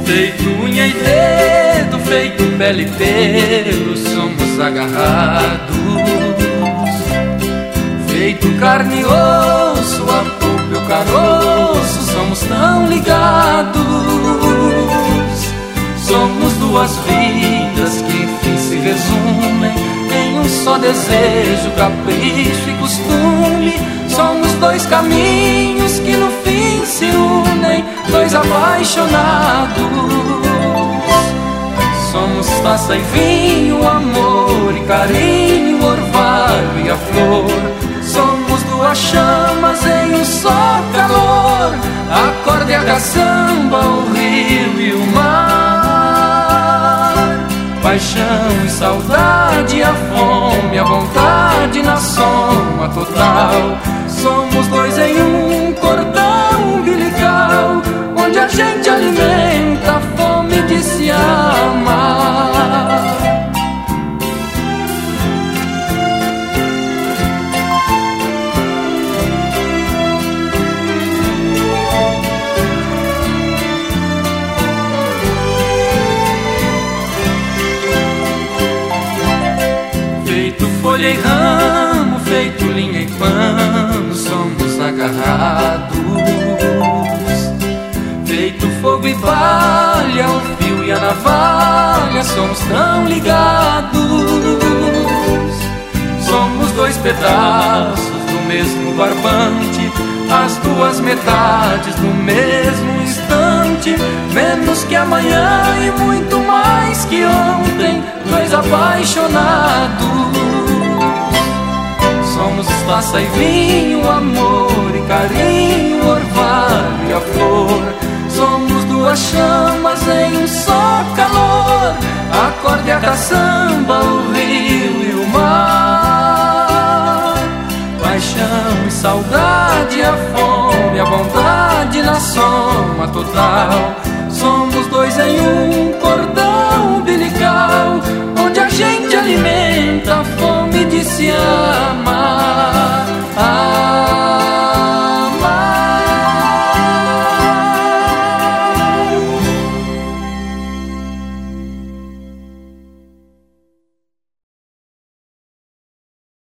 Feito unha e dedo, feito pele e pelo, somos agarrados. Feito carne e osso, a pulpa e o caroço, somos tão ligados. Somos duas vidas que enfim se resumem em um só desejo, capricho e costume. Somos dois caminhos que no fim se unem, dois apaixonados. Somos taça e vinho, amor e carinho, orvalho e a flor. Somos duas chamas em um só calor, a corda e a caçamba, o rio e o mar. Paixão e saudade, a fome, a vontade na soma total. Somos dois em um cordão umbilical, onde a gente alimenta a fome de se amar. Feito folha e ramo, feito linha e pano, somos agarrados. Feito fogo e palha, o fio e a navalha, somos tão ligados. Somos dois pedaços do mesmo barbante, as duas metades do mesmo instante, menos que amanhã e muito mais que ontem, dois apaixonados. Somos taça e vinho, amor e carinho, orvalho e a flor. Somos duas chamas em um só calor, a corda e a caçamba, o rio e o mar. Paixão e saudade, a fome, a vontade na soma total. Somos dois em um